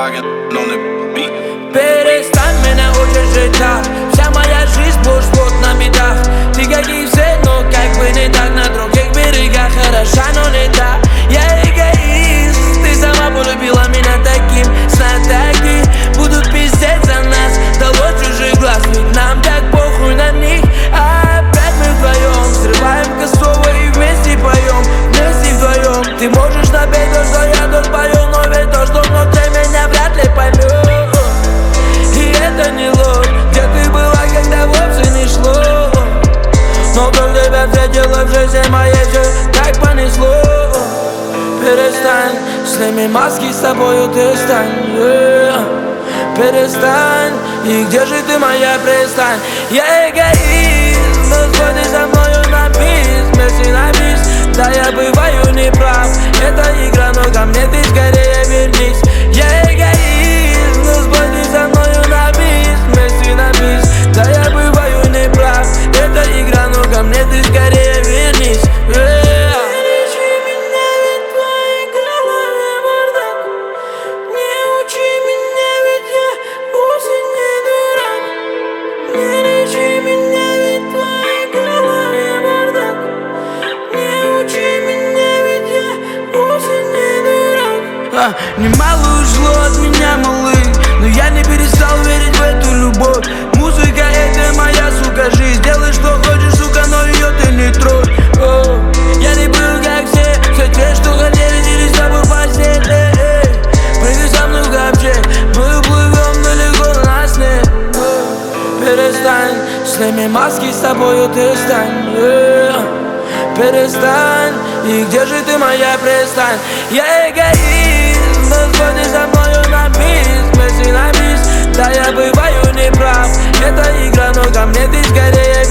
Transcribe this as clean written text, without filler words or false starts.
Перестань меня учить жить так. Вся моя жизнь сплошь на битах. Ты как и все, но как бы не так. На других берегах хороша, но не так. Я эгоист, ты сама полюбила меня таким. Знатоки будут пиздеть за нас. Дало чужих глаз, ведь нам так похуй на них. А опять мы вдвоем срываем косово и вместе поем. Вместе вдвоем. Ты можешь напеть то, что я тут пою, но ведь то, что внутри меня вряд ли поймет. И это не ложь, где ты была, когда вовсе не шло. Но вдруг тебя встретила в жизни моей, все так понесло. Перестань, сними маски, с тобою ты стань. Перестань, и где же ты, моя пристань? Я эгоист, но сходи со мною на бис, вместе на бис. Да, я бываю неправ, это игра, но ко мне ты скорее вернись. Я эгоист, но сходи со мною на бис, вместе на бис. Да, я бываю неправ, это игра, но ко мне ты скорее вернись. Немало ушло от меня, малыш, но я не перестал верить в эту любовь. Музыка — это моя, сука, жизнь. Делай, что хочешь, сука, но ее ты не трогай. Я не был, как все те, что хотели, делить с тобой постель. Прыгай со мной в ковчег, мы уплывем далеко на сне. Перестань, сними маски, с тобою ты стань. Перестань, и где же ты, моя пристань? Я эгоист, но сходи со мною на бис, вместе на бис. Да, я бываю неправ, это игра, но ко мне ты скорее